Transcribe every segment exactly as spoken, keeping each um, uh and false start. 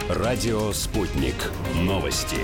Радио «Спутник». Новости.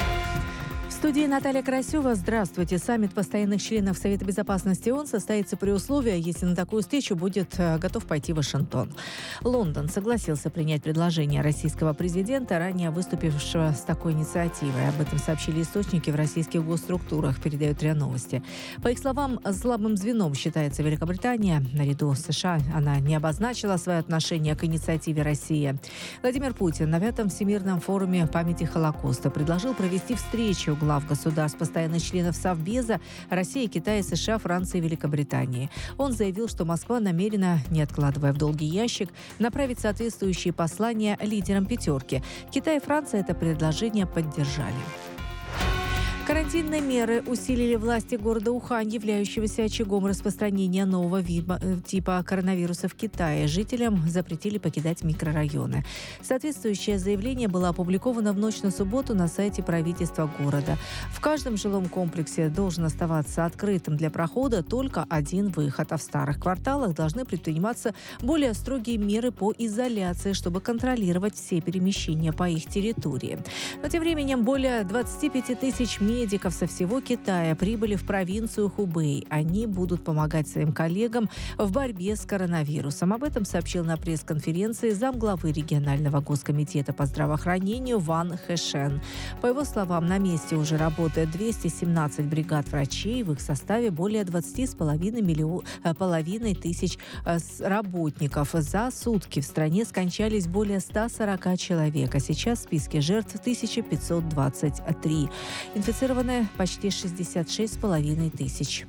В студии Наталья Карасева. Здравствуйте. Саммит постоянных членов Совета Безопасности ООН состоится при условии, если на такую встречу будет готов пойти Вашингтон. Лондон согласился принять предложение российского президента, ранее выступившего с такой инициативой. Об этом сообщили источники в российских госструктурах, передают РИА Новости. По их словам, слабым звеном считается Великобритания. Наряду с США она не обозначила свое отношение к инициативе России. Владимир Путин на пятом Всемирном форуме памяти Холокоста предложил провести встречу глав государств, постоянных членов Совбеза, России, Китая, США, Франции и Великобритании. Он заявил, что Москва намерена, не откладывая в долгий ящик, направить соответствующие послания лидерам «пятерки». Китай и Франция это предложение поддержали. Карантинные меры усилили власти города Ухань, являющегося очагом распространения нового вида, типа коронавируса в Китае. Жителям запретили покидать микрорайоны. Соответствующее заявление было опубликовано в ночь на субботу на сайте правительства города. В каждом жилом комплексе должен оставаться открытым для прохода только один выход, а в старых кварталах должны предприниматься более строгие меры по изоляции, чтобы контролировать все перемещения по их территории. Но тем временем более двадцати пяти тысяч медиков со всего Китая прибыли в провинцию Хубэй. Они будут помогать своим коллегам в борьбе с коронавирусом. Об этом сообщил на пресс-конференции замглавы регионального госкомитета по здравоохранению Ван Хэшен. По его словам, на месте уже работает двести семнадцать бригад врачей. В их составе более двадцати с половиной миллион, половиной тысяч работников. За сутки в стране скончались более ста сорока человек, а сейчас в списке жертв тысяча пятьсот двадцать три. Инфицированы почти шестьдесят шесть с половиной тысяч.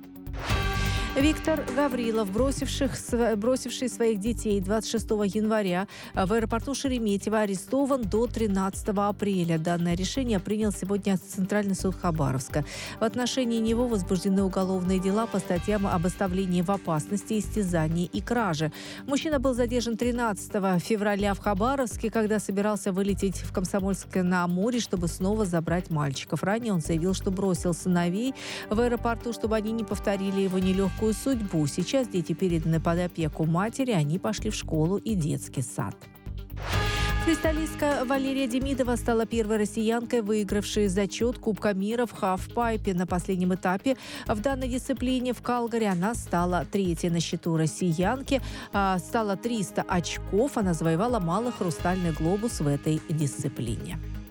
Виктор Гаврилов, бросивших, бросивший своих детей двадцать шестого января в аэропорту Шереметьево, арестован до тринадцатого апреля. Данное решение принял сегодня Центральный суд Хабаровска. В отношении него возбуждены уголовные дела по статьям об оставлении в опасности, истязании и краже. Мужчина был задержан тринадцатого февраля в Хабаровске, когда собирался вылететь в Комсомольск-на-Амуре, чтобы снова забрать мальчиков. Ранее он заявил, что бросил сыновей в аэропорту, чтобы они не повторили его нелегкую судьбу. Сейчас дети переданы под опеку матери, они пошли в школу и детский сад. Фристайлистка Валерия Демидова стала первой россиянкой, выигравшей зачет Кубка мира в хафпайпе. На последнем этапе в данной дисциплине в Калгари она стала третьей на счету россиянки. Стало триста очков. Она завоевала малый хрустальный глобус в этой дисциплине.